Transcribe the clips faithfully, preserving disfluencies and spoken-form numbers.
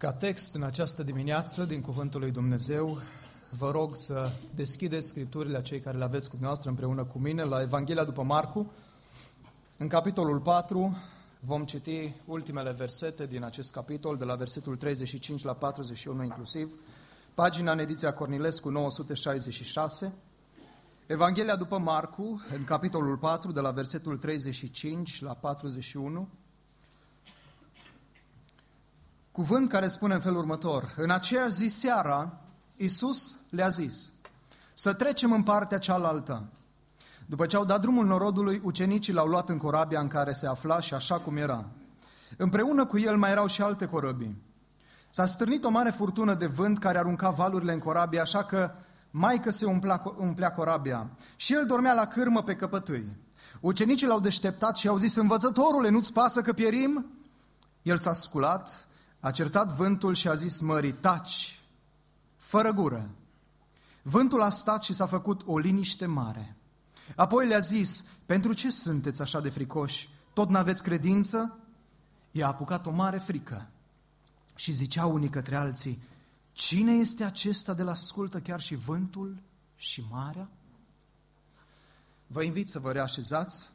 Ca text în această dimineață din Cuvântul lui Dumnezeu, vă rog să deschideți Scripturile, cei care le aveți cu dumneavoastră împreună cu mine, la Evanghelia după Marcu. În capitolul patru vom citi ultimele versete din acest capitol, de la versetul treizeci și cinci la patruzeci și unu inclusiv, pagina în ediția Cornilescu nouă sute șaizeci și șase. Evanghelia după Marcu, în capitolul patru, de la versetul treizeci și cinci la patruzeci și unu. Cuvânt care spune în felul următor: în aceeași zi seara, Iisus le-a zis să trecem în partea cealaltă. După ce au dat drumul norodului, ucenicii l-au luat în corabia în care se afla și așa cum era. Împreună cu el mai erau și alte corăbii. S-a stârnit o mare furtună de vânt care arunca valurile în corabie, așa că maică se umplea, umplea corabia. Și el dormea la cârmă pe căpătâi. Ucenicii l-au deșteptat și au zis: învățătorule, nu-ți pasă că pierim? El s-a sculat, a certat vântul și a zis mării: taci, fără gură. Vântul a stat și s-a făcut o liniște mare. Apoi le-a zis: pentru ce sunteți așa de fricoși? Tot n-aveți credință? I-a apucat o mare frică și ziceau unii către alții: cine este acesta de la ascultă chiar și vântul și marea? Vă invit să vă reașezați.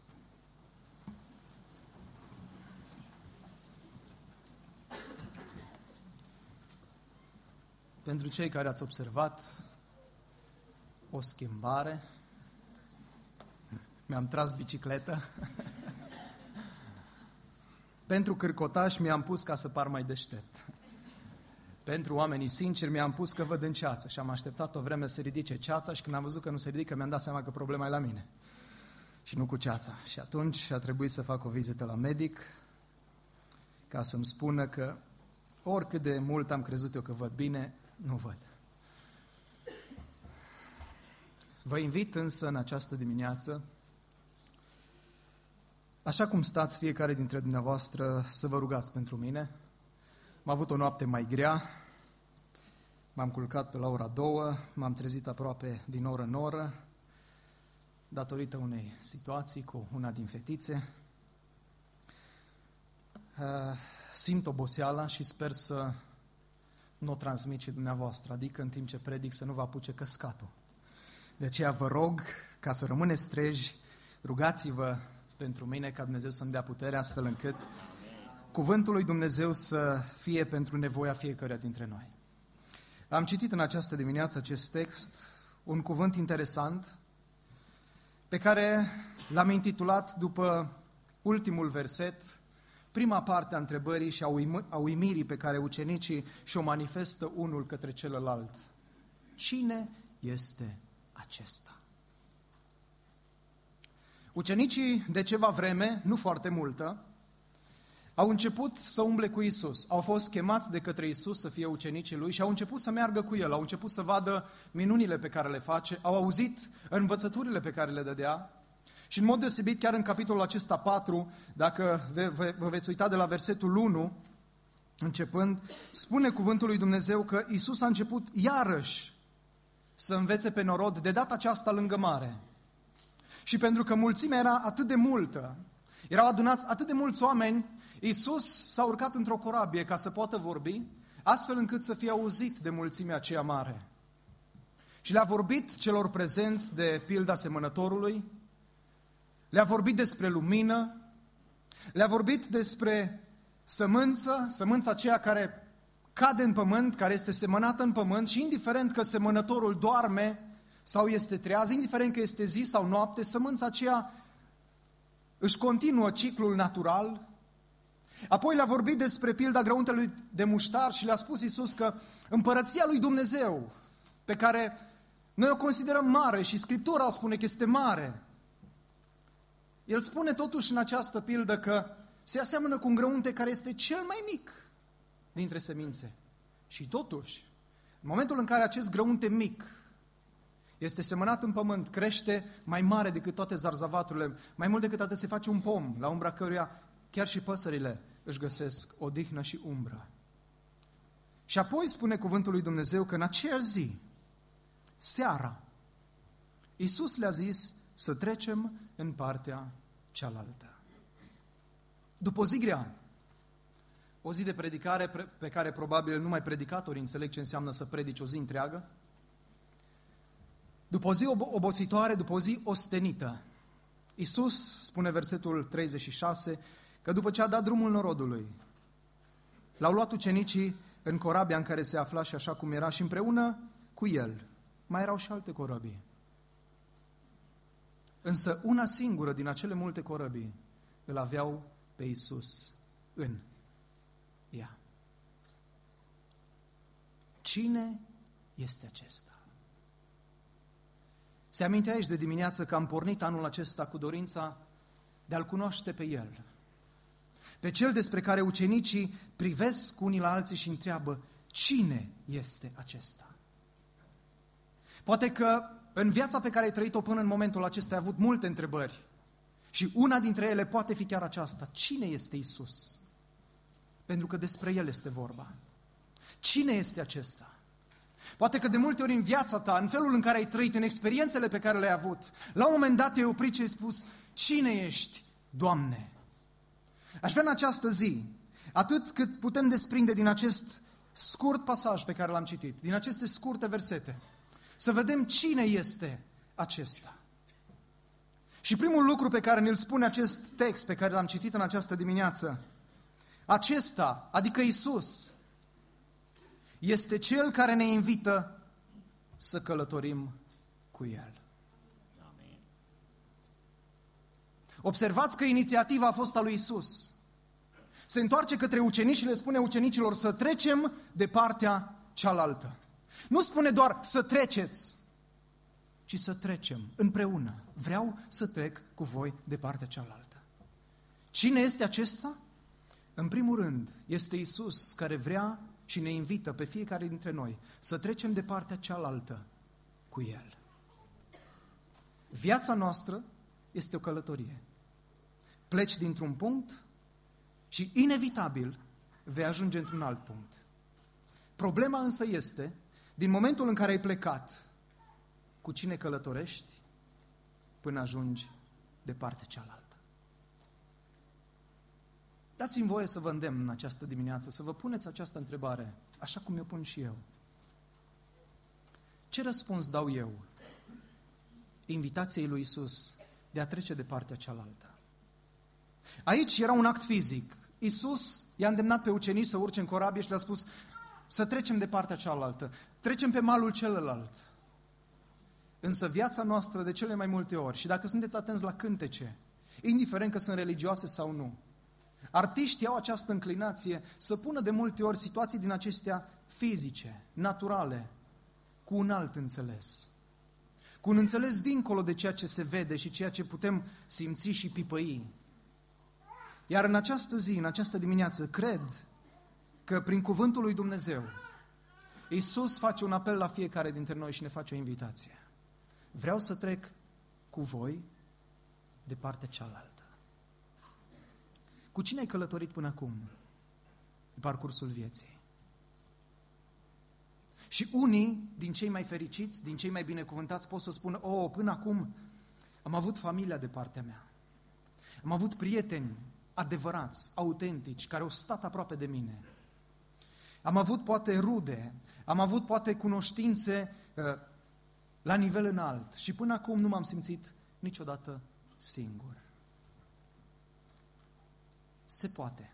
Pentru cei care ați observat o schimbare, mi-am tras bicicletă. Pentru cârcotași mi-am pus ca să par mai deștept. Pentru oamenii sinceri mi-am pus că văd în ceață și am așteptat o vreme să se ridice ceața și când am văzut că nu se ridică, mi-am dat seama că problema e la mine și nu cu ceața. Și atunci a trebuit să fac o vizită la medic ca să-mi spună că oricât de mult am crezut eu că văd bine, nu văd. Vă invit însă în această dimineață, așa cum stați fiecare dintre dumneavoastră, să vă rugați pentru mine. Am avut o noapte mai grea, m-am culcat pe la ora două, m-am trezit aproape din oră în oră, datorită unei situații cu una din fetițe. Simt oboseala și sper să nu o transmit și dumneavoastră, adică în timp ce predic să nu vă apuce căscatul. De aceea vă rog ca să rămâneți treji, rugați-vă pentru mine ca Dumnezeu să-mi dea putere, astfel încât cuvântul lui Dumnezeu să fie pentru nevoia fiecăruia dintre noi. Am citit în această dimineață acest text, un cuvânt interesant, pe care l-am intitulat după ultimul verset, prima parte a întrebării și a uimirii pe care ucenicii și-o manifestă unul către celălalt. Cine este acesta? Ucenicii de ceva vreme, nu foarte multă, au început să umble cu Iisus. Au fost chemați de către Iisus să fie ucenicii Lui și au început să meargă cu El. Au început să vadă minunile pe care le face, au auzit învățăturile pe care le dădea. Și în mod deosebit, chiar în capitolul acesta patru, dacă vă veți uita de la versetul unu, începând, spune cuvântul lui Dumnezeu că Iisus a început iarăși să învețe pe norod, de data aceasta lângă mare. Și pentru că mulțimea era atât de multă, erau adunați atât de mulți oameni, Iisus s-a urcat într-o corabie ca să poată vorbi, astfel încât să fie auzit de mulțimea aceea mare. Și le-a vorbit celor prezenți de pilda semănătorului, le-a vorbit despre lumină, le-a vorbit despre sămânță, sămânța aceea care cade în pământ, care este semănată în pământ și indiferent că semănătorul doarme sau este treaz, indiferent că este zi sau noapte, sămânța aceea își continuă ciclul natural. Apoi le-a vorbit despre pilda grăuntelui de muștar și le-a spus Iisus că împărăția lui Dumnezeu, pe care noi o considerăm mare și Scriptura spune că este mare, El spune totuși în această pildă că se aseamănă cu un grăunte care este cel mai mic dintre semințe. Și totuși, în momentul în care acest grăunte mic este semănat în pământ, crește mai mare decât toate zarzavaturile, mai mult decât atât se face un pom, la umbra căruia chiar și păsările își găsesc odihnă și umbră. Și apoi spune cuvântul lui Dumnezeu că în aceeași zi, seara, Iisus le-a zis să trecem în partea cealaltă. După o zi grea, O zi de predicare pe care probabil numai predicatorii înțeleg ce înseamnă să predici o zi întreagă. După o zi obositoare, după o zi ostenită, Iisus, spune versetul treizeci și șase, că după ce a dat drumul norodului, l-au luat ucenicii în corabia în care se afla și așa cum era și împreună cu el mai erau și alte corăbii. Însă una singură din acele multe corăbii îl aveau pe Iisus în ea. Cine este acesta? Se amintea aici de dimineață că am pornit anul acesta cu dorința de a-L cunoaște pe El. Pe Cel despre care ucenicii privesc unii la alții și întreabă, cine este acesta? Poate că în viața pe care ai trăit-o până în momentul acesta ai avut multe întrebări. Și una dintre ele poate fi chiar aceasta. Cine este Iisus? Pentru că despre El este vorba. Cine este acesta? Poate că de multe ori în viața ta, în felul în care ai trăit, în experiențele pe care le-ai avut, la un moment dat te-ai oprit și ai spus, cine ești, Doamne? Aș vrea în această zi, atât cât putem desprinde din acest scurt pasaj pe care l-am citit, din aceste scurte versete, să vedem cine este acesta. Și primul lucru pe care ne-l spune acest text pe care l-am citit în această dimineață, acesta, adică Iisus, este Cel care ne invită să călătorim cu El. Amin. Observați că inițiativa a fost a lui Iisus. Se întoarce către ucenici și le spune ucenicilor să trecem de partea cealaltă. Nu spune doar să treceți, ci să trecem împreună. Vreau să trec cu voi de partea cealaltă. Cine este acesta? În primul rând, este Iisus care vrea și ne invită pe fiecare dintre noi să trecem de partea cealaltă cu El. Viața noastră este o călătorie. Pleci dintr-un punct și inevitabil vei ajunge într-un alt punct. Problema însă este, din momentul în care ai plecat, cu cine călătorești până ajungi de partea cealaltă. Dați-mi voie să vă îndemn în această dimineață, să vă puneți această întrebare, așa cum mi-o pun și eu. Ce răspuns dau eu invitației lui Iisus de a trece de partea cealaltă? Aici era un act fizic. Iisus i-a îndemnat pe ucenici să urce în corabie și le-a spus să trecem de partea cealaltă, trecem pe malul celălalt. Însă viața noastră de cele mai multe ori, și dacă sunteți atenți la cântece, indiferent că sunt religioase sau nu, artiștii au această înclinație să pună de multe ori situații din acestea fizice, naturale, cu un alt înțeles. Cu un înțeles dincolo de ceea ce se vede și ceea ce putem simți și pipăi. Iar în această zi, în această dimineață, cred că prin cuvântul lui Dumnezeu, Iisus face un apel la fiecare dintre noi și ne face o invitație. Vreau să trec cu voi de partea cealaltă. Cu cine ai călătorit până acum în parcursul vieții? Și unii din cei mai fericiți, din cei mai binecuvântați pot să spună, oh, până acum am avut familia de partea mea. Am avut prieteni adevărați, autentici, care au stat aproape de mine. Am avut poate rude, am avut poate cunoștințe uh, la nivel înalt și până acum nu m-am simțit niciodată singur. Se poate.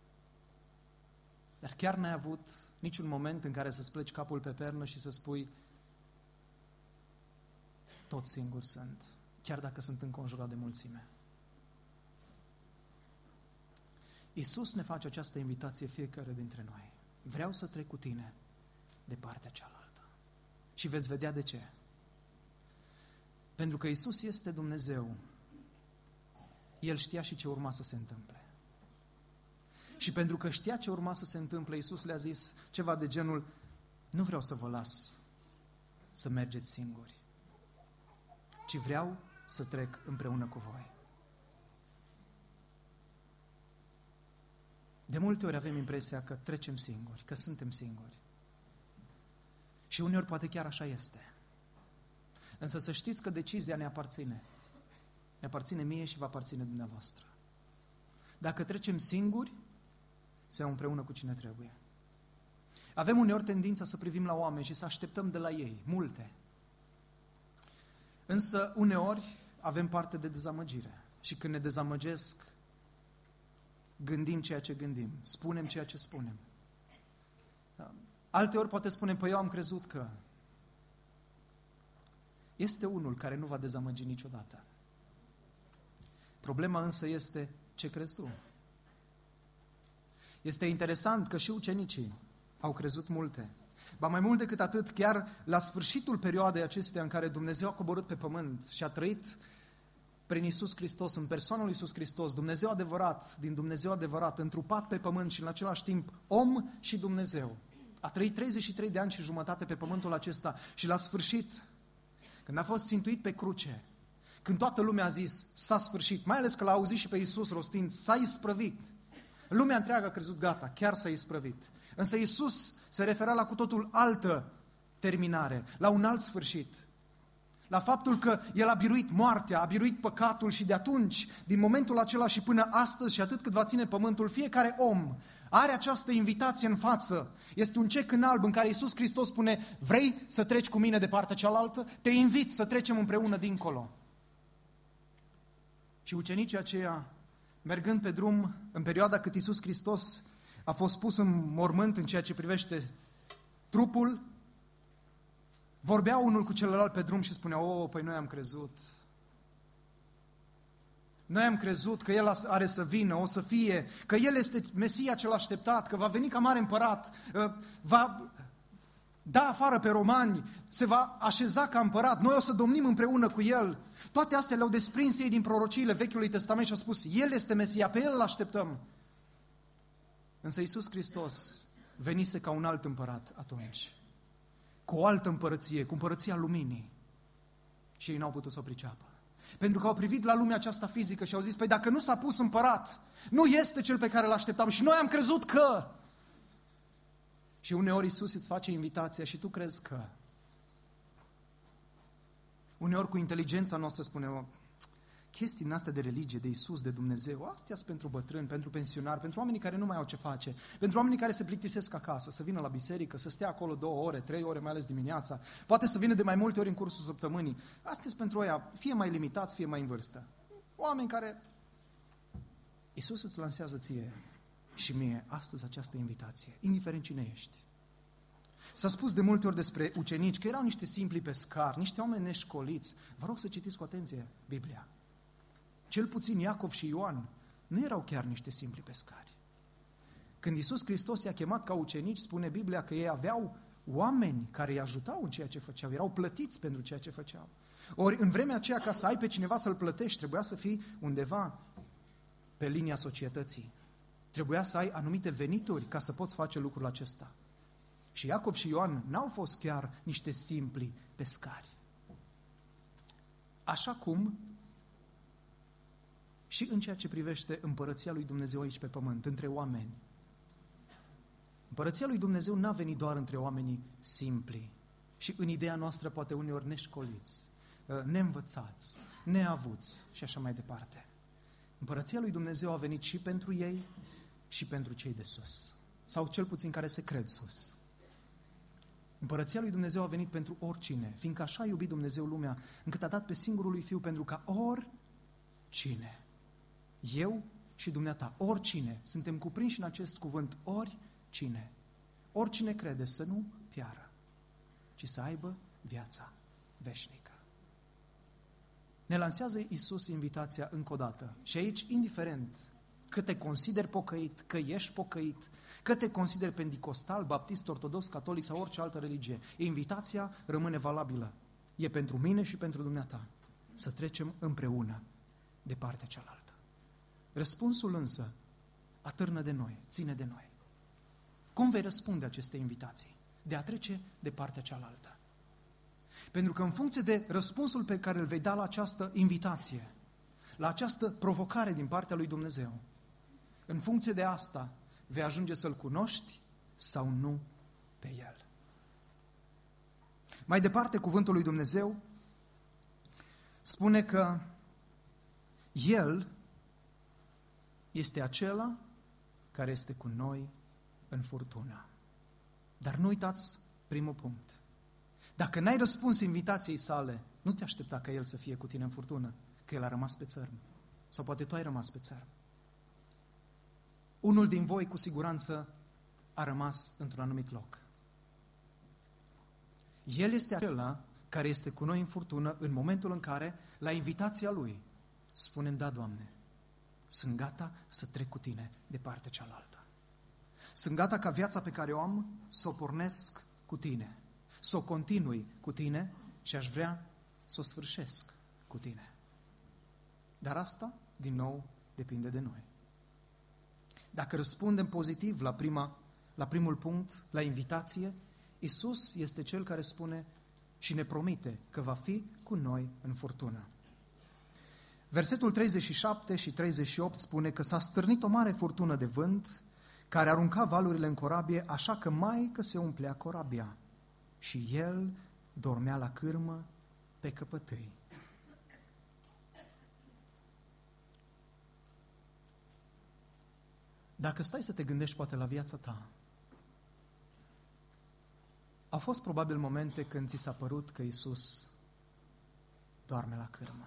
Dar chiar n-ai avut niciun moment în care să-ți pleci capul pe pernă și să spui tot singur sunt, chiar dacă sunt înconjurat de mulțime. Iisus ne face această invitație fiecare dintre noi. Vreau să trec cu tine de partea cealaltă. Și veți vedea de ce. Pentru că Iisus este Dumnezeu. El știa și ce urma să se întâmple. Și pentru că știa ce urma să se întâmple, Iisus le-a zis ceva de genul, nu vreau să vă las să mergeți singuri, ci vreau să trec împreună cu voi. De multe ori avem impresia că trecem singuri, că suntem singuri. Și uneori poate chiar așa este. Însă să știți că decizia ne aparține. Ne aparține mie și va aparține dumneavoastră. Dacă trecem singuri să iau împreună cu cine trebuie. Avem uneori tendința să privim la oameni și să așteptăm de la ei multe. Însă uneori avem parte de dezamăgire. Și când ne dezamăgesc, gândim ceea ce gândim, spunem ceea ce spunem. Alteori poate spunem, păi eu am crezut că... Este unul care nu va dezamăgi niciodată. Problema însă este ce crezi tu. Este interesant că și ucenicii au crezut multe. Ba mai mult decât atât, chiar la sfârșitul perioadei acesteia în care Dumnezeu a coborât pe pământ și a trăit prin Iisus Hristos, în persoana lui Iisus Hristos, Dumnezeu adevărat, din Dumnezeu adevărat, întrupat pe pământ și în același timp om și Dumnezeu. A trăit treizeci și trei de ani și jumătate pe pământul acesta și la sfârșit, când a fost țintuit pe cruce, când toată lumea a zis, s-a sfârșit, mai ales că l-a auzit și pe Iisus rostind, s-a isprăvit. Lumea întreagă a crezut, gata, chiar s-a isprăvit. Însă Iisus se referea la cu totul altă terminare, la un alt sfârșit. La faptul că El a biruit moartea, a biruit păcatul și de atunci, din momentul acela și până astăzi și atât cât va ține pământul, fiecare om are această invitație în față. Este un cec în alb în care Iisus Hristos spune, vrei să treci cu mine de partea cealaltă? Te invit să trecem împreună dincolo. Și ucenicii aceia, mergând pe drum, în perioada cât Iisus Hristos a fost pus în mormânt în ceea ce privește trupul, vorbeau unul cu celălalt pe drum și spuneau, o, păi noi am crezut. Noi am crezut că El are să vină, o să fie, că El este Mesia cel așteptat, că va veni ca mare împărat, va da afară pe romani, se va așeza ca împărat, noi o să domnim împreună cu El. Toate astea le-au desprins ei din prorociile Vechiului Testament și au spus, El este Mesia, pe El îl așteptăm. Însă Iisus Hristos venise ca un alt împărat atunci, cu o altă împărăție, cu împărăția luminii. Și ei n-au putut să o priceapă. Pentru că au privit la lumea aceasta fizică și au zis, păi dacă nu s-a pus împărat, nu este cel pe care îl așteptam și noi am crezut că... Și uneori Iisus îți face invitația și tu crezi că... Uneori cu inteligența noastră spunem, chestii din astea de religie, de Iisus, de Dumnezeu, astea sunt pentru bătrâni, pentru pensionari, pentru oamenii care nu mai au ce face, pentru oamenii care se plictisesc acasă, să vină la biserică, să stea acolo două ore, trei ore, mai ales dimineața, poate să vină de mai multe ori în cursul săptămânii. Astea sunt pentru ăia, fie mai limitați, fie mai în vârstă. Oameni care... Iisus îți lansează ție și mie astăzi această invitație, indiferent cine ești. S-a spus de multe ori despre ucenici că erau niște simpli pescari, niște oameni neșcoliți. Vă rog să citiți cu atenție Biblia. Cel puțin Iacov și Ioan nu erau chiar niște simpli pescari. Când Iisus Hristos i-a chemat ca ucenici, spune Biblia că ei aveau oameni care îi ajutau în ceea ce făceau, erau plătiți pentru ceea ce făceau. Ori în vremea aceea, ca să ai pe cineva să-l plătești, trebuia să fii undeva pe linia societății. Trebuia să ai anumite venituri ca să poți face lucrul acesta. Și Iacov și Ioan n-au fost chiar niște simpli pescari. Așa cum și în ceea ce privește împărăția lui Dumnezeu aici pe pământ, între oameni. Împărăția lui Dumnezeu n-a venit doar între oamenii simpli și în ideea noastră poate uneori neșcoliți, neînvățați, neavuți și așa mai departe. Împărăția lui Dumnezeu a venit și pentru ei și pentru cei de sus, sau cel puțin care se cred sus. Împărăția lui Dumnezeu a venit pentru oricine, fiindcă așa a iubit Dumnezeu lumea, încât a dat pe singurul lui Fiu pentru ca oricine, eu și dumneata, oricine, suntem cuprinși în acest cuvânt, oricine, oricine crede să nu piară, ci să aibă viața veșnică. Ne lansează Iisus invitația încă o dată și aici, indiferent că te consideri pocăit, că ești pocăit, că te consideri pentecostal, baptist, ortodox, catolic sau orice altă religie, invitația rămâne valabilă. E pentru mine și pentru dumneata să trecem împreună de partea cealaltă. Răspunsul însă atârnă de noi, ține de noi. Cum vei răspunde aceste invitații? De a trece de partea cealaltă. Pentru că în funcție de răspunsul pe care îl vei da la această invitație, la această provocare din partea lui Dumnezeu, în funcție de asta, vei ajunge să-L cunoști sau nu pe El. Mai departe, cuvântul lui Dumnezeu spune că El este acela care este cu noi în furtună. Dar nu uitați primul punct. Dacă n-ai răspuns invitației sale, nu te aștepta ca El să fie cu tine în furtună, că El a rămas pe țărm. Sau poate tu ai rămas pe țărm. Unul din voi, cu siguranță, a rămas într-un anumit loc. El este acela care este cu noi în furtună în momentul în care, la invitația Lui, spunem, da, Doamne, sunt gata să trec cu Tine de partea cealaltă. Sunt gata ca viața pe care o am să o pornesc cu Tine, să o continui cu Tine și aș vrea să o sfârșesc cu Tine. Dar asta, din nou, depinde de noi. Dacă răspundem pozitiv la, prima, la primul punct, la invitație, Iisus este Cel care spune și ne promite că va fi cu noi în furtună. Versetul treizeci și șapte și treizeci și opt spune că s-a stârnit o mare furtună de vânt care arunca valurile în corabie, așa că mai că se umplea corabia. Și el dormea la cârmă pe căpătâi. Dacă stai să te gândești poate la viața ta, au fost probabil momente când ți s-a părut că Iisus doarme la cârmă.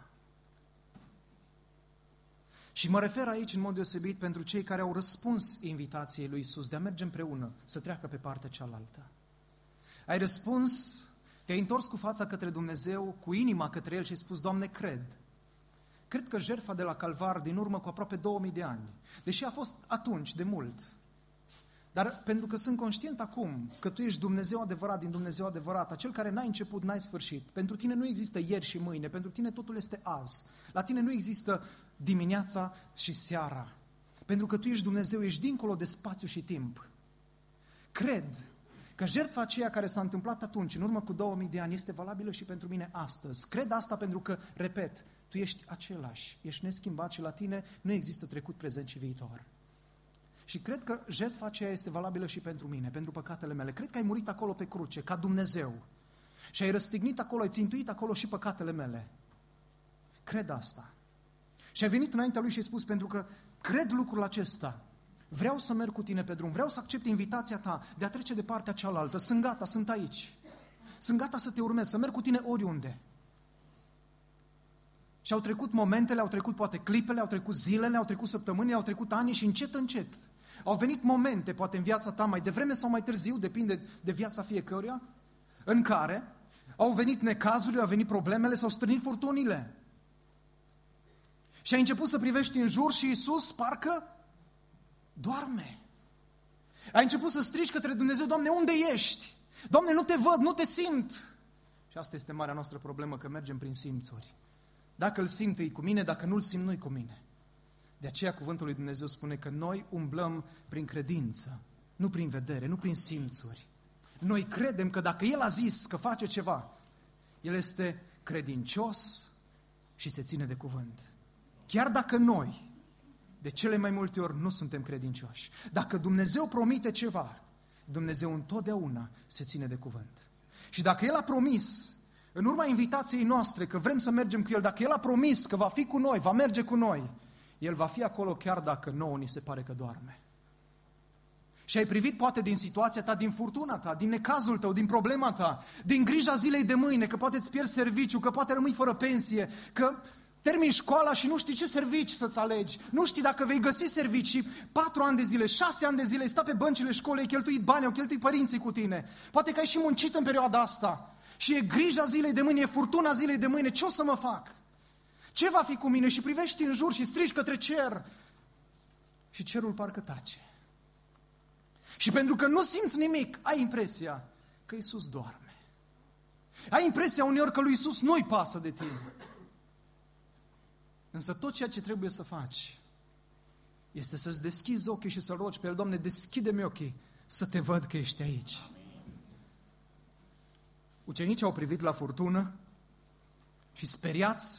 Și mă refer aici în mod deosebit pentru cei care au răspuns invitației lui Iisus de a merge împreună, să treacă pe partea cealaltă. Ai răspuns, te-ai întors cu fața către Dumnezeu, cu inima către El și ai spus, Doamne, cred. Cred că jertfa de la Calvar din urmă cu aproape două mii de ani, deși a fost atunci de mult, dar pentru că sunt conștient acum că Tu ești Dumnezeu adevărat din Dumnezeu adevărat, acel care n-ai început, n-ai sfârșit. Pentru Tine nu există ieri și mâine, pentru Tine totul este azi. La Tine nu există dimineața și seara. Pentru că Tu ești Dumnezeu, ești dincolo de spațiu și timp. Cred că jertfa aceea care s-a întâmplat atunci, în urmă cu două mii de ani, este valabilă și pentru mine astăzi. Cred asta pentru că, repet, Tu ești același, ești neschimbat și la Tine nu există trecut, prezent și viitor. Și cred că jertfa aceea este valabilă și pentru mine, pentru păcatele mele. Cred că ai murit acolo pe cruce, ca Dumnezeu. Și ai răstignit acolo, ai țintuit acolo și păcatele mele. Cred asta. Și ai venit înaintea Lui și ai spus, pentru că cred lucrul acesta, vreau să merg cu Tine pe drum, vreau să accept invitația Ta de a trece de partea cealaltă. Sunt gata, sunt aici. Sunt gata să Te urmez, să merg cu Tine oriunde. Și au trecut momentele, au trecut poate clipele, au trecut zilele, au trecut săptămânile, au trecut ani și încet, încet. Au venit momente, poate în viața ta, mai devreme sau mai târziu, depinde de viața fiecăruia, în care au venit necazurile, au venit problemele, s-au strânit furtunile. Și ai început să privești în jur și Iisus parcă doarme. Ai început să strigi către Dumnezeu, Doamne, unde ești? Doamne, nu Te văd, nu Te simt. Și asta este marea noastră problemă, că mergem prin simțuri. Dacă îl simt, e cu mine, dacă nu îl simt, nu-i cu mine. De aceea cuvântul lui Dumnezeu spune că noi umblăm prin credință, nu prin vedere, nu prin simțuri. Noi credem că dacă El a zis că face ceva, El este credincios și se ține de cuvânt. Chiar dacă noi, de cele mai multe ori, nu suntem credincioși. Dacă Dumnezeu promite ceva, Dumnezeu întotdeauna se ține de cuvânt. Și dacă El a promis, în urma invitației noastre, că vrem să mergem cu El, dacă El a promis că va fi cu noi, va merge cu noi, El va fi acolo chiar dacă nouă ni se pare că doarme. Și ai privit poate din situația ta, din furtuna ta, din necazul tău, din problema ta, din grija zilei de mâine, că poate îți pierzi serviciu, că poate rămâi fără pensie, că termini școala și nu știi ce servici să-ți alegi, nu știi dacă vei găsi servicii, patru ani de zile, șase ani de zile, ai stat pe băncile școlii, ai cheltuit bani, au cheltuit părinții cu tine, poate că ai și muncit în perioada asta. Și e grija zilei de mâine, e furtuna zilei de mâine, ce o să mă fac? Ce va fi cu mine? Și privești în jur și strigi către cer. Și cerul parcă tace. Și pentru că nu simți nimic, ai impresia că Iisus doarme. Ai impresia uneori că lui Iisus nu-i pasă de tine. Însă tot ceea ce trebuie să faci este să-ți deschizi ochii și să rogi pe El, Doamne, deschide-mi ochii să Te văd că ești aici. Ucenicii au privit la furtună și speriați,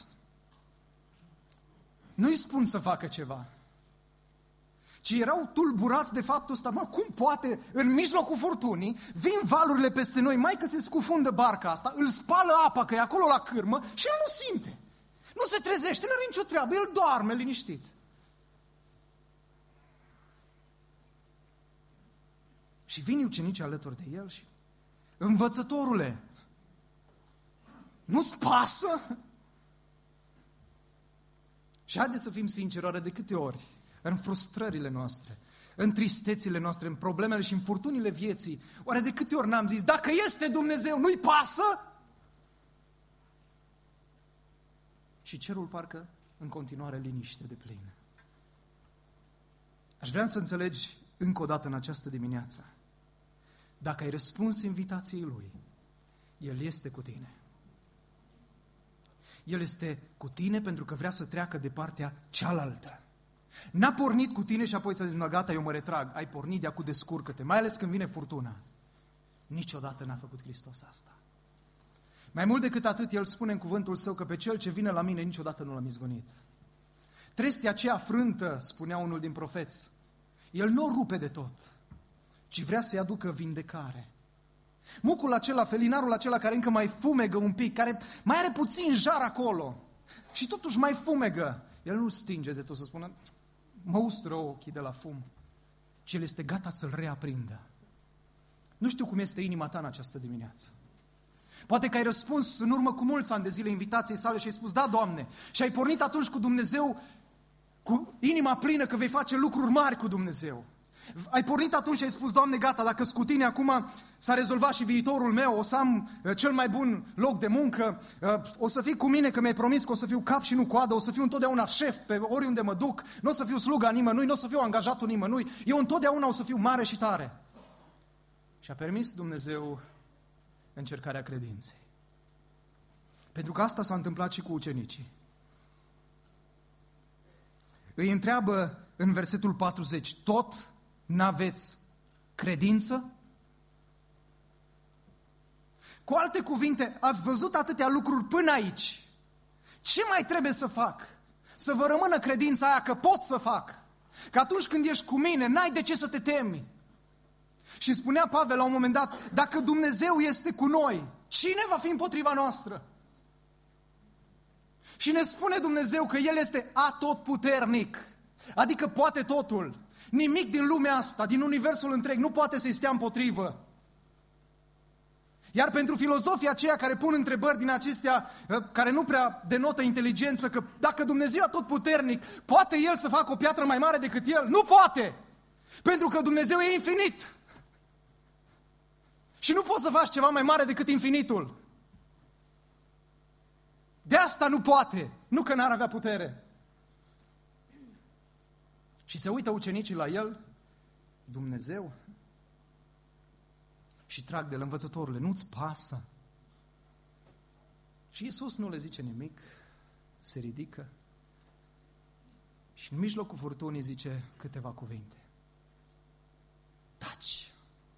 nu-i spun să facă ceva, ci erau tulburați de faptul ăsta, mă, cum poate în mijlocul furtunii, vin valurile peste noi, mai că se scufundă barca asta, îl spală apa, că e acolo la cârmă și el nu simte, nu se trezește, nu are nicio treabă, el doarme liniștit. Și vin ucenicii alături de el și, învățătorule, nu-ți pasă? Și haideți să fim sinceri, oare de câte ori, în frustrările noastre, în tristețile noastre, în problemele și în furtunile vieții, oare de câte ori n-am zis, dacă este Dumnezeu, nu-i pasă? Și cerul parcă în continuare liniște de plină. Aș vrea să înțelegi încă o dată în această dimineață, dacă ai răspuns invitației Lui, El este cu tine. El este cu tine pentru că vrea să treacă de partea cealaltă. N-a pornit cu tine și apoi ți-a zis, no, gata, eu mă retrag. Ai pornit de acum, descurcă-te, mai ales când vine furtuna. Niciodată n-a făcut Hristos asta. Mai mult decât atât, El spune în cuvântul Său că pe cel ce vine la mine niciodată nu l-am izgonit. Trestia aceea frântă, spunea unul din profeți, El nu o rupe de tot, ci vrea să-i aducă vindecare. Mucul acela, felinarul acela care încă mai fumegă un pic, care mai are puțin jar acolo și totuși mai fumegă, El nu-l stinge de tot să spună, mă ustură ochii de la fum, ci El este gata să-l reaprindă. Nu știu cum este inima ta în această dimineață. Poate că ai răspuns în urmă cu mulți ani de zile invitației sale și ai spus, da, Doamne, și ai pornit atunci cu Dumnezeu cu inima plină că vei face lucruri mari cu Dumnezeu. Ai pornit atunci și ai spus, Doamne, gata, dacă-s cu tine acum s-a rezolvat și viitorul meu, o să am cel mai bun loc de muncă, o să fii cu mine că mi-ai promis că o să fiu cap și nu coadă, o să fiu întotdeauna șef pe oriunde mă duc, nu o să fiu sluga nimănui, nu o să fiu angajatul nimănui, eu întotdeauna o să fiu mare și tare. Și a permis Dumnezeu încercarea credinței. Pentru că asta s-a întâmplat și cu ucenicii. Îi întreabă în versetul patruzeci, tot n-aveți credință? Cu alte cuvinte, ați văzut atâtea lucruri până aici. Ce mai trebuie să fac? Să vă rămână credința aia că pot să fac. Că atunci când ești cu mine, n-ai de ce să te temi. Și spunea Pavel la un moment dat, dacă Dumnezeu este cu noi, cine va fi împotriva noastră? Și ne spune Dumnezeu că El este atotputernic, adică poate totul. Nimic din lumea asta, din universul întreg, nu poate să-i stea împotrivă. Iar pentru filozofii aceia care pun întrebări din acestea, care nu prea denotă inteligență, că dacă Dumnezeu e atotputernic, poate El să facă o piatră mai mare decât El? Nu poate! Pentru că Dumnezeu e infinit. Și nu poți să faci ceva mai mare decât infinitul. De asta nu poate, nu că n-ar avea putere. Și se uită ucenicii la El, Dumnezeu, și trag de el, învățătorule, nu-ți pasă? Și Iisus nu le zice nimic, se ridică și în mijlocul furtunii zice câteva cuvinte. Taci!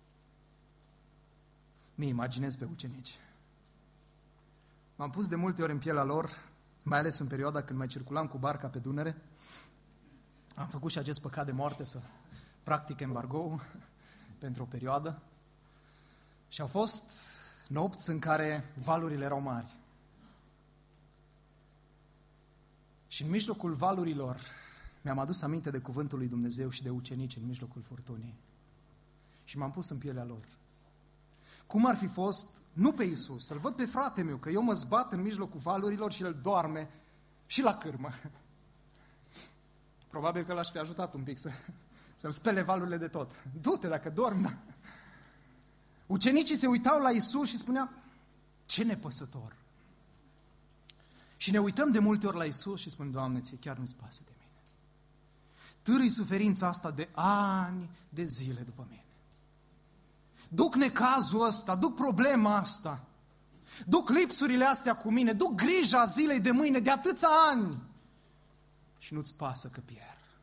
Mi imaginez pe ucenici. M-am pus de multe ori în pielea lor, mai ales în perioada când mai circulam cu barca pe Dunăre. Am făcut și acest păcat de moarte să practic embargo pentru o perioadă. Și au fost nopți în care valurile erau mari. Și în mijlocul valurilor mi-am adus aminte de cuvântul lui Dumnezeu și de ucenici în mijlocul furtunii. Și m-am pus în pielea lor. Cum ar fi fost, nu pe Iisus, să-l văd pe frate meu, că eu mă zbat în mijlocul valurilor și el doarme și la cârmă. Probabil că l-aș fi ajutat un pic să, să-l spele valurile de tot. Du-te dacă dormi, da. Ucenicii se uitau la Iisus și spuneau, ce nepăsător. Și ne uităm de multe ori la Iisus și spunem, Doamne, ție chiar nu-ți pasă de mine. Târâi suferința asta de ani de zile după mine. Duc necazul ăsta, duc problema asta, duc lipsurile astea cu mine, duc grija zilei de mâine de atâția ani și nu-ți pasă că pierd.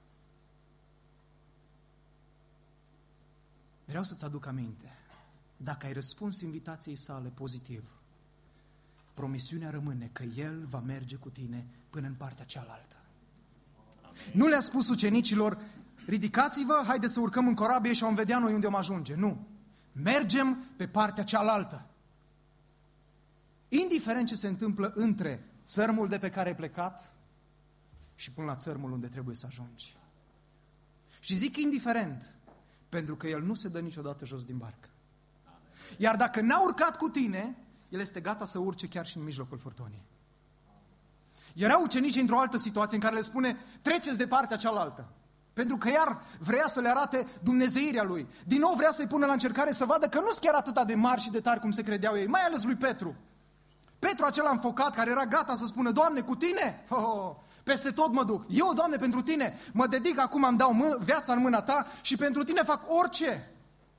Vreau să-ți aduc aminte, dacă ai răspuns invitației sale pozitiv, promisiunea rămâne că El va merge cu tine până în partea cealaltă. Amin. Nu le-a spus ucenicilor, ridicați-vă, haideți să urcăm în corabie și vom vedea noi unde vom ajunge. Nu. Mergem pe partea cealaltă. Indiferent ce se întâmplă între țărmul de pe care ai plecat și până la țărmul unde trebuie să ajungi. Și zic indiferent, Pentru că El nu se dă niciodată jos din barcă. Iar dacă n-a urcat cu tine, El este gata să urce chiar și în mijlocul furtunii. Erau ucenici într-o altă situație în care le spune, treceți de partea cealaltă. Pentru că iar vrea să le arate dumnezeirea Lui. Din nou vrea să-i pună la încercare să vadă că nu sunt chiar atât de mari și de tari cum se credeau ei. Mai ales lui Petru. Petru acela înfocat care era gata să spună, Doamne, cu tine? Oh, oh, oh. Peste tot mă duc. Eu, Doamne, pentru tine mă dedic acum, îmi dau mă- viața în mâna ta și pentru tine fac orice.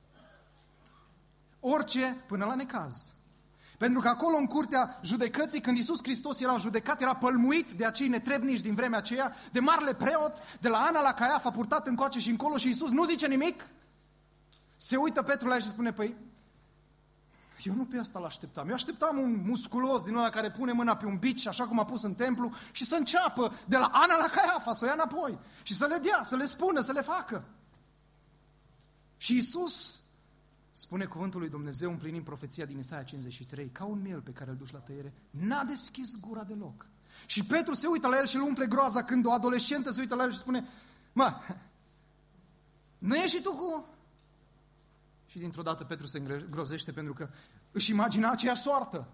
Orice până la necaz. Pentru că acolo în curtea judecății, când Iisus Hristos era judecat, era pălmuit de acei netrebnici din vremea aceea, de marele preot, de la Ana la Caiafa, purtat încoace și încolo și Iisus nu zice nimic. Se uită Petru la el și spune, păi, eu nu pe asta l-așteptam. Eu așteptam un musculos din ăla care pune mâna pe un bici, așa cum a pus în templu, și să înceapă de la Ana la Caiafa, să o ia înapoi. Și să le dea, să le spună, să le facă. Și Iisus, spune cuvântul lui Dumnezeu, împlinind profeția din Isaia cincizeci și trei, ca un miel pe care îl duci la tăiere, n-a deschis gura deloc. Și Petru se uită la el și îl umple groaza când o adolescentă se uită la el și spune, mă, nu ești și tu cu... Și dintr-o dată Petru se îngrozește pentru că își imagina aceeași soartă.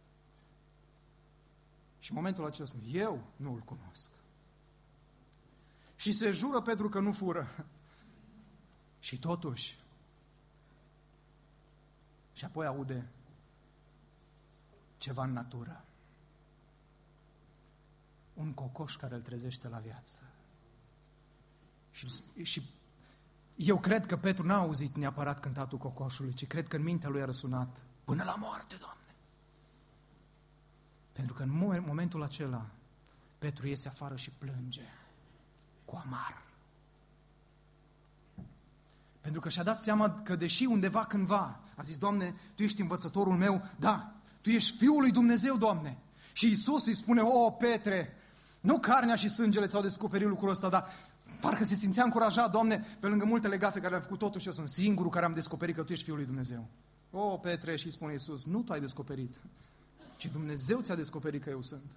Și în momentul acela spune, eu nu îl cunosc. Și se jură Petru că nu fură. Și totuși, și apoi aude ceva în natură. Un cocoș care îl trezește la viață. Și, și eu cred că Petru n-a auzit neapărat cântatul cocoșului, ci cred că în mintea lui a răsunat până la moarte, Doamne. Pentru că în momentul acela Petru iese afară și plânge cu amar. Pentru că și-a dat seama că deși undeva cândva a zis, Doamne, Tu ești învățătorul meu, da, Tu ești Fiul lui Dumnezeu, Doamne. Și Iisus îi spune, o, Petre, nu carnea și sângele ți-au descoperit lucrul ăsta, dar parcă se simțea încurajat, Doamne, pe lângă multele gafe care le-am făcut, totuși eu sunt singurul care am descoperit că Tu ești Fiul lui Dumnezeu. O, Petre, și îi spune Iisus, nu Tu ai descoperit, ci Dumnezeu ți-a descoperit că eu sunt.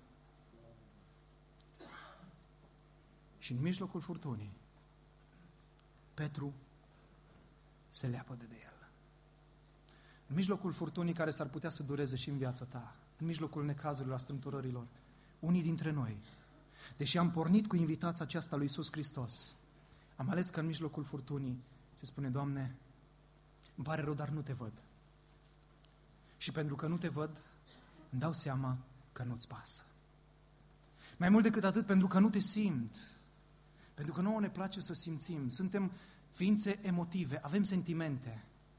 Și în mijlocul furtunii, Petru se leapă de el. În mijlocul furtunii care s-ar putea să dureze și în viața ta, în mijlocul necazurilor, strâmtorărilor, unii dintre noi, deși am pornit cu invitația aceasta lui Iisus Hristos, am ales că în mijlocul furtunii se spune, Doamne, îmi pare rău, dar nu Te văd. Și pentru că nu Te văd, îmi dau seama că nu-ți pasă. Mai mult decât atât, pentru că nu Te simt. Pentru că nouă ne place să simțim. Suntem ființe emotive, avem sentimente.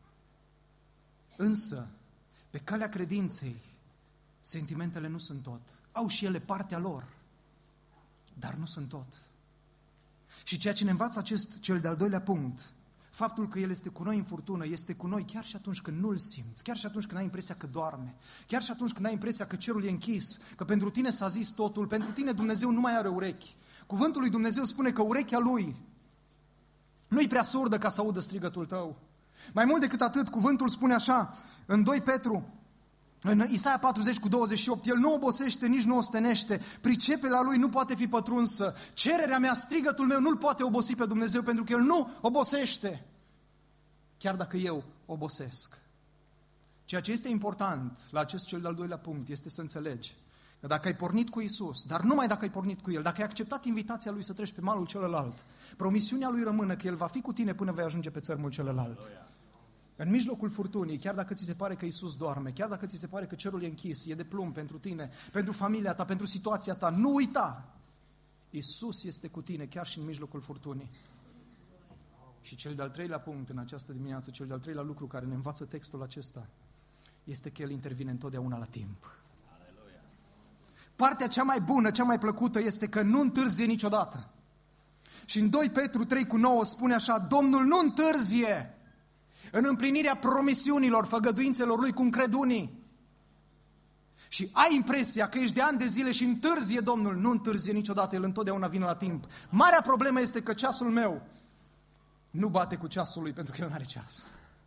Însă, pe calea credinței, sentimentele nu sunt tot. Au și ele partea lor, dar nu sunt tot. Și ceea ce ne învață acest cel de-al doilea punct, faptul că El este cu noi în furtună, este cu noi chiar și atunci când nu-L simți, chiar și atunci când ai impresia că doarme, chiar și atunci când ai impresia că cerul e închis, că pentru tine s-a zis totul, pentru tine Dumnezeu nu mai are urechi. Cuvântul lui Dumnezeu spune că urechea Lui nu-i prea surdă ca să audă strigătul tău. Mai mult decât atât, cuvântul spune așa, în doi Petru, în Isaia patruzeci cu douăzeci și opt, El nu obosește, nici nu ostenește, priceperea Lui nu poate fi pătrunsă, cererea mea, strigătul meu nu-L poate obosi pe Dumnezeu, pentru că El nu obosește, chiar dacă eu obosesc. Ceea ce este important la acest cel de-al doilea punct este să înțelegi că dacă ai pornit cu Iisus, dar numai dacă ai pornit cu El, dacă ai acceptat invitația Lui să treci pe malul celălalt, promisiunea Lui rămână că El va fi cu tine până vei ajunge pe țărmul celălalt. În mijlocul furtunii, chiar dacă ți se pare că Iisus doarme, chiar dacă ți se pare că cerul e închis, e de plumb pentru tine, pentru familia ta, pentru situația ta, nu uita! Iisus este cu tine chiar și în mijlocul furtunii. Și cel de-al treilea punct în această dimineață, cel de-al treilea lucru care ne învață textul acesta, este că El intervine întotdeauna la timp. Partea cea mai bună, cea mai plăcută este că nu întârzie niciodată. Și în doi Petru trei cu nouă spune așa, Domnul nu întârzie în împlinirea promisiunilor, făgăduințelor Lui, cum cred unii. Și ai impresia că ești de ani de zile și întârzie Domnul, nu întârzie niciodată, El întotdeauna vine la timp. Marea problemă este că ceasul meu nu bate cu ceasul Lui, pentru că El nu are ceas.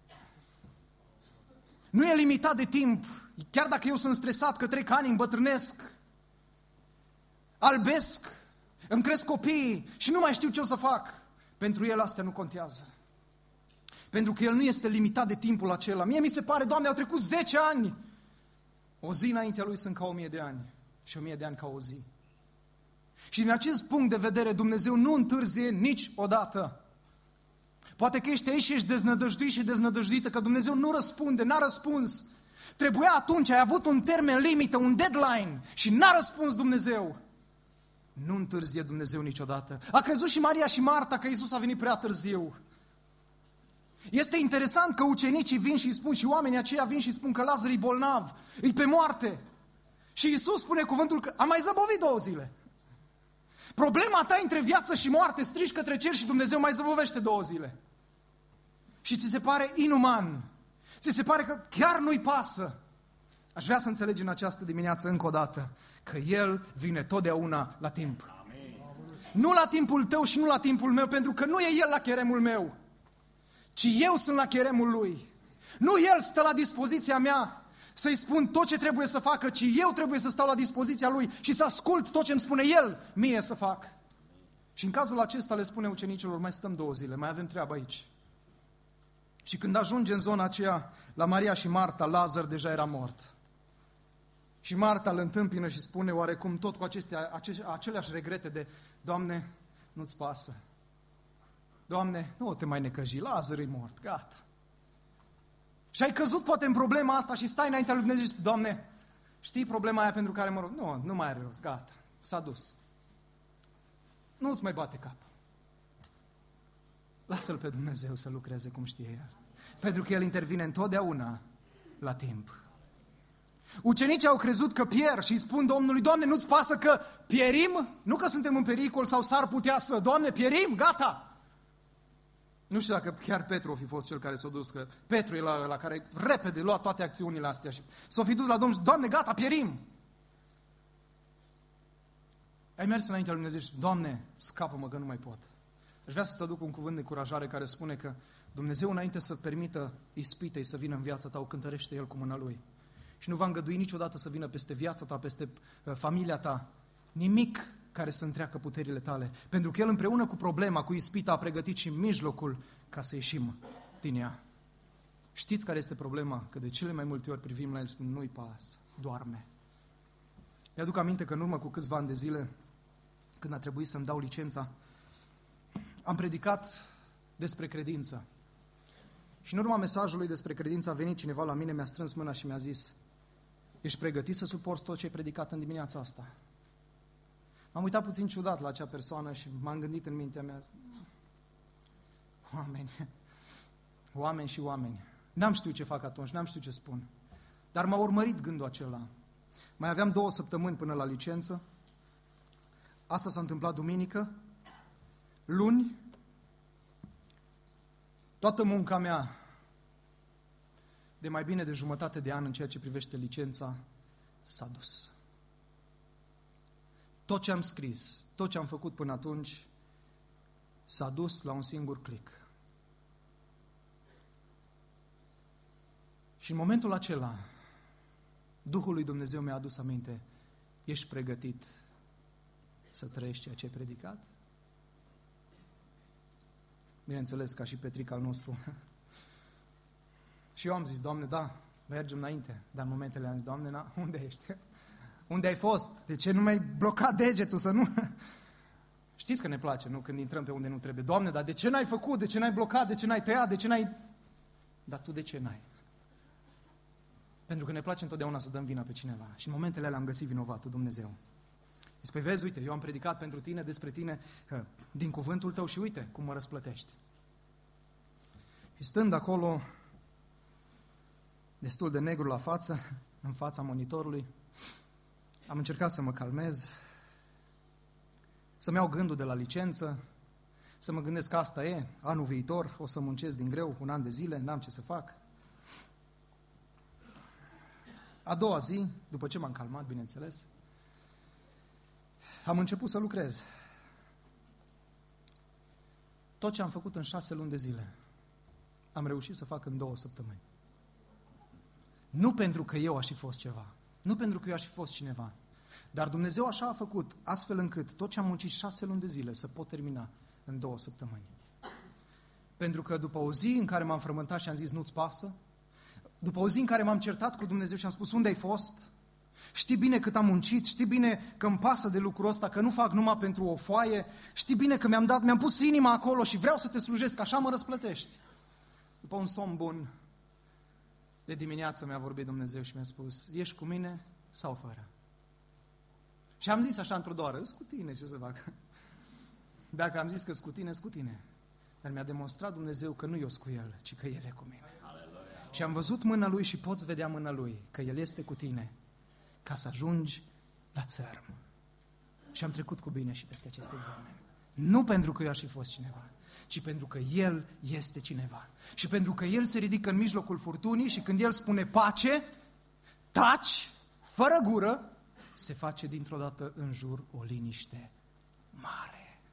Nu e limitat de timp, chiar dacă eu sunt stresat că trec ani, îmbătrânesc, albesc, îmi cresc copiii și nu mai știu ce o să fac. Pentru El astea nu contează. Pentru că El nu este limitat de timpul acela. Mie mi se pare, Doamne, au trecut zece ani. O zi înaintea Lui sunt ca o mie de ani și o mie de ani ca o zi. Și din acest punct de vedere, Dumnezeu nu întârzie niciodată. Poate că ești aici și ești deznădăjduit și deznădăjduită, că Dumnezeu nu răspunde, n-a răspuns. Trebuia atunci, ai avut un termen limită, un deadline și n-a răspuns Dumnezeu. Nu întârzie Dumnezeu niciodată. A crezut și Maria și Marta că Iisus a venit prea târziu. Este interesant că ucenicii vin și îi spun, și oamenii aceia vin și îi spun că Lazar e bolnav, e pe moarte. Și Iisus spune cuvântul că a mai zăbovit două zile. Problema ta între viață și moarte, strigi către cer și Dumnezeu mai zăbovește două zile. Și ți se pare inuman. Ți se pare că chiar nu-i pasă. Aș vrea să înțelegi în această dimineață încă o dată că El vine totdeauna la timp. Amin. Nu la timpul tău și nu la timpul meu, pentru că nu e El la cheremul meu, ci eu sunt la cheremul Lui. Nu El stă la dispoziția mea să-i spun tot ce trebuie să facă, ci eu trebuie să stau la dispoziția Lui și să ascult tot ce îmi spune El mie să fac. Și în cazul acesta le spune ucenicilor, mai stăm două zile, mai avem treabă aici. Și când ajunge în zona aceea, la Maria și Marta, Lazar deja era mort. Și Marta îl întâmpină și spune oarecum tot cu acestea, ace, aceleași regrete de, Doamne, nu-ți pasă. Doamne, nu te mai necăji, Lazar e mort, gata. Și ai căzut poate în problema asta și stai înaintea lui Dumnezeu și spui, Doamne, știi problema aia pentru care mă rog? Nu, nu mai are rost, gata, s-a dus. Nu-ți mai bate cap. Lasă-L pe Dumnezeu să lucreze cum știe El. Pentru că El intervine întotdeauna la timp. Ucenicii au crezut că pierd și îi spun Domnului, Doamne, nu-ți pasă că pierim? Nu că suntem în pericol sau s-ar putea să, Doamne, pierim, gata. Nu știu dacă chiar Petru o fi fost cel care s-a dus, că Petru e la, la care repede lua toate acțiunile astea și s-a fi dus la Domnul și Doamne, gata, pierim. Ai mers înaintea lui Dumnezeu și Doamne, scapă-mă că nu mai pot. Aș vrea să-ți aduc un cuvânt de încurajare care spune că Dumnezeu, înainte să permită ispitei să vină în viața ta, o cântărește El cu mâna Lui. Și nu va îngădui niciodată să vină peste viața ta, peste familia ta, nimic care să întreacă puterile tale. Pentru că El împreună cu problema, cu ispita, a pregătit și mijlocul ca să ieșim din ea. Știți care este problema? Că de cele mai multe ori privim la El și nu-i pas, doarme. Mi-aduc aminte că în urmă cu câțiva ani de zile, când a trebuit să-mi dau licența, am predicat despre credință. Și în urma mesajului despre credință a venit cineva la mine, mi-a strâns mâna și mi-a zis, ești pregătit să suporți tot ce ai predicat în dimineața asta? M-am uitat puțin ciudat la acea persoană și m-am gândit în mintea mea, oameni, oameni și oameni. N-am știut ce fac atunci, n-am știut ce spun. Dar m-a urmărit gândul acela. Mai aveam două săptămâni până la licență. Asta s-a întâmplat duminică. Luni, toată munca mea de mai bine de jumătate de an în ceea ce privește licența s-a dus. Tot ce am scris, tot ce am făcut până atunci s-a dus la un singur click. Și în momentul acela, Duhul lui Dumnezeu mi-a adus aminte, ești pregătit să trăiești ceea ce ai predicat? Bineînțeles, ca și Petric al nostru. Și eu am zis, Doamne, da, mergem înainte. Dar în momentele am zis, Doamne, na, unde ești? Unde ai fost? De ce nu mi-ai blocat degetul să nu... Știți că ne place, nu? Când intrăm pe unde nu trebuie. Doamne, dar de ce n-ai făcut? De ce n-ai blocat? De ce n-ai tăiat? De ce n-ai... Dar tu de ce n-ai? Pentru că ne place întotdeauna să dăm vina pe cineva. Și în momentele alea am găsit vinovatul, Dumnezeu. Spui, vezi, uite, eu am predicat pentru tine, despre tine, din cuvântul tău și uite cum mă răsplătești. Și stând acolo, destul de negru la față, în fața monitorului, am încercat să mă calmez, să-mi iau gândul de la licență, să mă gândesc că asta e, anul viitor, o să muncesc din greu, un an de zile, n-am ce să fac. A doua zi, după ce m-am calmat, bineînțeles, am început să lucrez. Tot ce am făcut în șase luni de zile, am reușit să fac în două săptămâni. Nu pentru că eu aș fi fost ceva, nu pentru că eu aș fi fost cineva, dar Dumnezeu așa a făcut, astfel încât tot ce am muncit șase luni de zile să pot termina în două săptămâni. Pentru că după o zi în care m-am frământat și am zis nu-ți pasă, după o zi în care m-am certat cu Dumnezeu și am spus unde ai fost, știi bine cât am muncit, știi bine că îmi pasă de lucrul ăsta, că nu fac numai pentru o foaie, știi bine că mi-am dat, mi-am pus inima acolo și vreau să te slujesc, așa mă răsplătești. După un somn bun, de dimineață mi-a vorbit Dumnezeu și mi-a spus, ești cu mine sau fără? Și am zis așa într-o doară, îs cu tine, ce să fac? Dacă am zis că-s cu tine, îs cu tine. Dar mi-a demonstrat Dumnezeu că nu eu sunt cu El, ci că El e cu mine. Aleluia. Și am văzut mâna Lui și poți vedea mâna Lui, că El este cu tine, ca să ajungi la țărm. Și am trecut cu bine și peste acest examen. Nu pentru că eu aș fi fost cineva, ci pentru că El este cineva. Și pentru că El se ridică în mijlocul furtunii și când El spune pace, taci, fără gură, se face dintr-o dată în jur o liniște mare.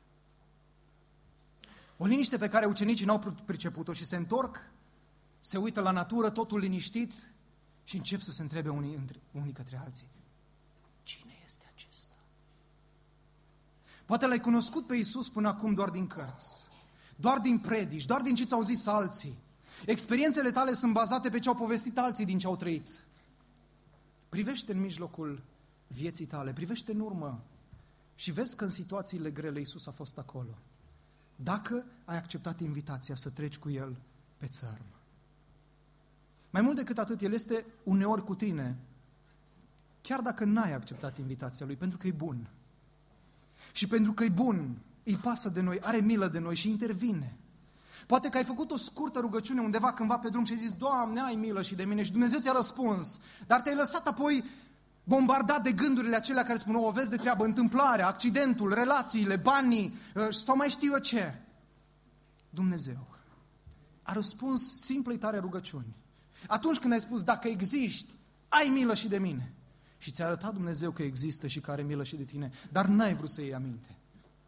O liniște pe care ucenicii n-au priceput-o și se întorc, se uită la natură, totul liniștit și încep să se întrebe unii, unii către alții. Cine este acesta? Poate l-ai cunoscut pe Iisus până acum doar din cărți, doar din predici, doar din ce ți-au zis alții. Experiențele tale sunt bazate pe ce au povestit alții din ce au trăit. Privește în mijlocul vieții tale, privește în urmă și vezi că în situațiile grele Iisus a fost acolo. Dacă ai acceptat invitația să treci cu El pe țărm. Mai mult decât atât, El este uneori cu tine, chiar dacă n-ai acceptat invitația Lui, pentru că e bun. Și pentru că e bun, îi pasă de noi, are milă de noi și intervine. Poate că ai făcut o scurtă rugăciune undeva cândva pe drum și ai zis, Doamne, ai milă și de mine și Dumnezeu ți-a răspuns, dar te-ai lăsat apoi bombardat de gândurile acelea care spun, o, vezi de treabă, întâmplarea, accidentul, relațiile, banii, sau mai știu eu ce. Dumnezeu a răspuns simplei tare rugăciuni. Atunci când ai spus, dacă existi, ai milă și de mine. Și ți-a arătat Dumnezeu că există și că are milă și de tine, dar n-ai vrut să iei aminte.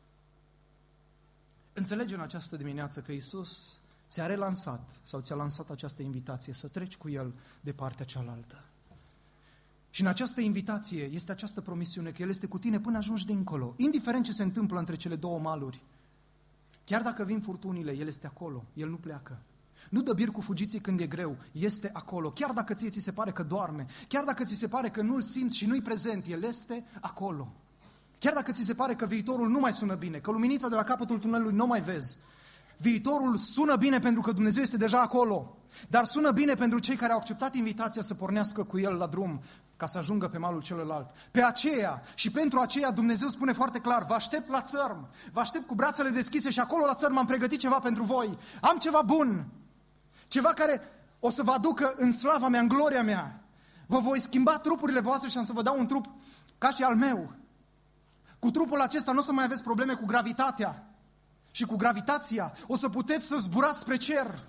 Înțelege în această dimineață că Iisus ți-a relansat sau ți-a lansat această invitație să treci cu El de partea cealaltă. Și în această invitație este această promisiune că El este cu tine până ajungi dincolo, indiferent ce se întâmplă între cele două maluri. Chiar dacă vin furtunile, El este acolo, El nu pleacă. Nu dă bir cu fugiții când e greu, este acolo. Chiar dacă ție ți se pare că doarme, chiar dacă ți se pare că nu-L simți și nu-i prezent, El este acolo. Chiar dacă ți se pare că viitorul nu mai sună bine, că luminița de la capătul tunelului nu mai vezi, viitorul sună bine pentru că Dumnezeu este deja acolo, dar sună bine pentru cei care au acceptat invitația să pornească cu El la drum, ca să ajungă pe malul celălalt. Pe aceea și pentru aceea Dumnezeu spune foarte clar, vă aștept la țărm, vă aștept cu brațele deschise și acolo la țărm am pregătit ceva pentru voi. Am ceva bun, ceva care o să vă aducă în slava mea, în gloria mea. Vă voi schimba trupurile voastre și am să vă dau un trup ca și al meu. Cu trupul acesta nu o să mai aveți probleme cu gravitatea și cu gravitația. O să puteți să zburați spre cer.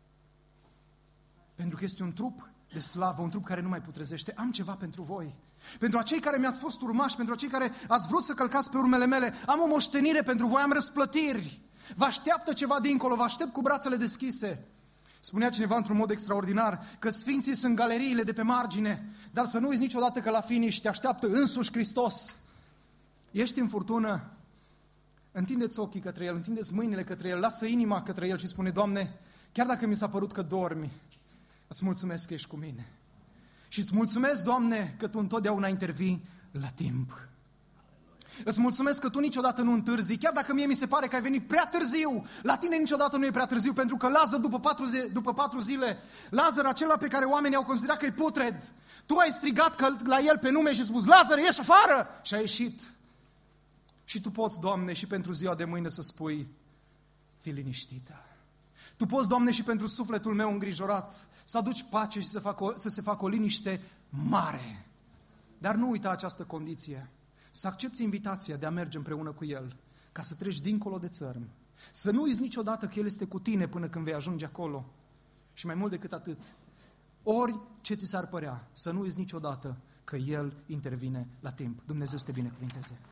Pentru că este un trup de slavă, un trup care nu mai putrezește. Am ceva pentru voi. Pentru acei care mi-ați fost urmași, pentru acei care ați vrut să călcați pe urmele mele, am o moștenire pentru voi, am răsplătiri. Vă așteaptă ceva dincolo, vă aștept cu brațele deschise. Spunea cineva într-un mod extraordinar că sfinții sunt galeriile de pe margine, dar să nu uiți niciodată că la finish te așteaptă însuși Hristos. Ești în furtună, întindeți ochii către El, întindeți mâinile către El, lasă inima către El și spune, Doamne, chiar dacă mi s-a părut că dormi, îți mulțumesc că ești cu mine. Și îți mulțumesc, Doamne, că Tu întotdeauna intervii la timp. Îți mulțumesc că Tu niciodată nu întârzi, chiar dacă mie mi se pare că ai venit prea târziu. La Tine niciodată nu e prea târziu, pentru că Lazar după patru, zi, după patru zile, Lazar, acela pe care oamenii au considerat că e putred, Tu ai strigat că, la el pe nume și ai spus, Lazar, ieși afară! Și a ieșit. Și Tu poți, Doamne, și pentru ziua de mâine să spui, fii liniștită. Tu poți, Doamne, și pentru sufletul meu îngrijorat, să aduci pace și să, fac o, să se facă o liniște mare. Dar nu uita această condiție. Să accepți invitația de a merge împreună cu El, ca să treci dincolo de țărm. Să nu uiți niciodată că El este cu tine până când vei ajunge acolo. Și mai mult decât atât, ori ce ți s-ar părea, să nu uiți niciodată că El intervine la timp. Dumnezeu să te binecuvinteze.